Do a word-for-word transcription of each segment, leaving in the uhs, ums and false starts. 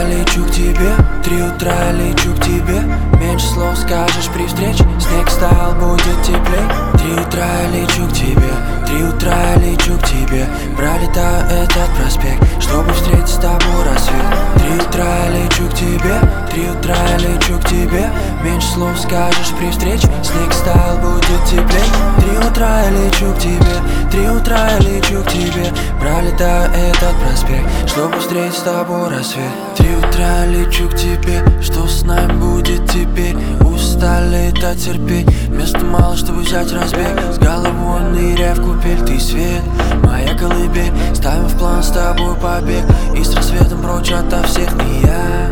лечу к тебе, три утра лечу к тебе. Меньше слов скажешь при встрече, снег стал, будет теплей. Три утра лечу к тебе, три утра лечу к тебе. Пролетаю этот проспект, чтобы встретить с тобой рассвет. Три утра лечу к тебе, три утра лечу к тебе. Меньше слов скажешь при встрече, снег стал, будет теплей. Три утра лечу к тебе, три утра лечу к тебе. Пролетаю этот проспект, чтобы встретить с тобой рассвет. Три утра лечу к тебе, что с нами будет теперь? Устали летать, терпеть, места мало, чтобы взять разбег. С головой ныряй в купель, ты свет, моя колыбель. Ставим в план с тобой побег, и с рассветом прочь ото всех. И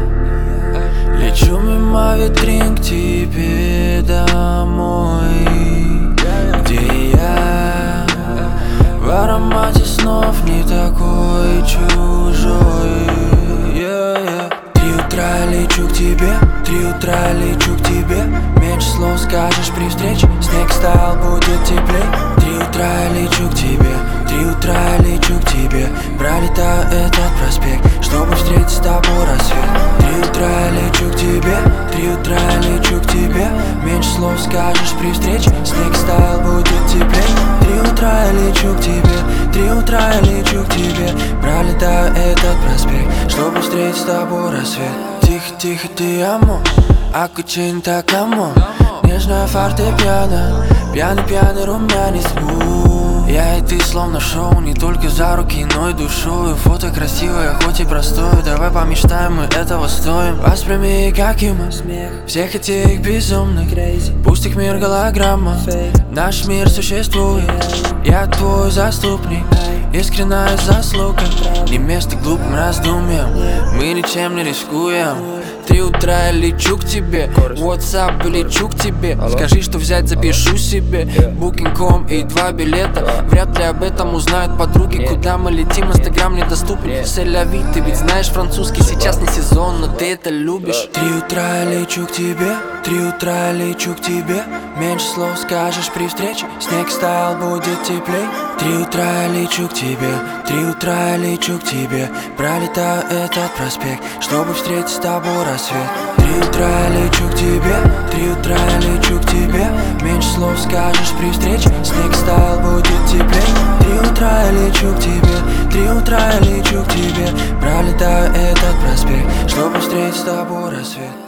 я лечу мимо витрин к тебе домой, где я в аромате снов не такой чужой. yeah, yeah. Три утра лечу к тебе, три утра лечу к тебе. Меньше слов скажешь при встрече, снег стал, будет теплей. Три утра лечу к тебе, три утра лечу к тебе. Пролетаю этот проспект, чтобы встретить с тобой рассвет. Три утра лечу к тебе, три утра лечу к тебе. Меньше слов скажешь при встрече, снег стал, будет теплей. Три утра лечу к тебе, три утра лечу к тебе. Пролетаю этот проспект, чтобы встретить с тобой рассвет. Тихо, тихо, ты амо, акучинта камо. Нежная фортепиано, пьяный, пьяный румянец. У-у-у. Я и ты словно шоу, не только за руки, но и душою. Фото красивое, хоть и простое. Давай помечтаем, мы этого стоим. Восприми, как и мы, всех этих безумных. Пусть их мир голограмма, наш мир существует. Я твой заступник, искренняя заслуга. Не место глупым раздумьям, мы ничем не рискуем. Три утра я лечу к тебе, WhatsApp лечу к тебе. Скажи, что взять, запишу себе букинг точка ком и два билета. Вряд ли об этом узнают подруги. Куда мы летим, инстаграм недоступен. Сель-ля-ви, ты ведь знаешь французский. Сейчас не сезон, но ты это любишь. Три утра я лечу к тебе, три утра я лечу к тебе. Меньше слов скажешь при встрече, снег стаял, будет теплей. Три утра я лечу к тебе, три утра я лечу к тебе. Пролетаю этот проспект, чтобы встретить с тобой рассвет. Три утра я лечу к тебе, три утра я лечу к тебе. Меньше слов скажешь при встрече, снег стаял, будет теплей. Три утра я лечу к тебе, три утра я лечу к тебе. Пролетаю этот проспект, чтобы встретить с тобой рассвет.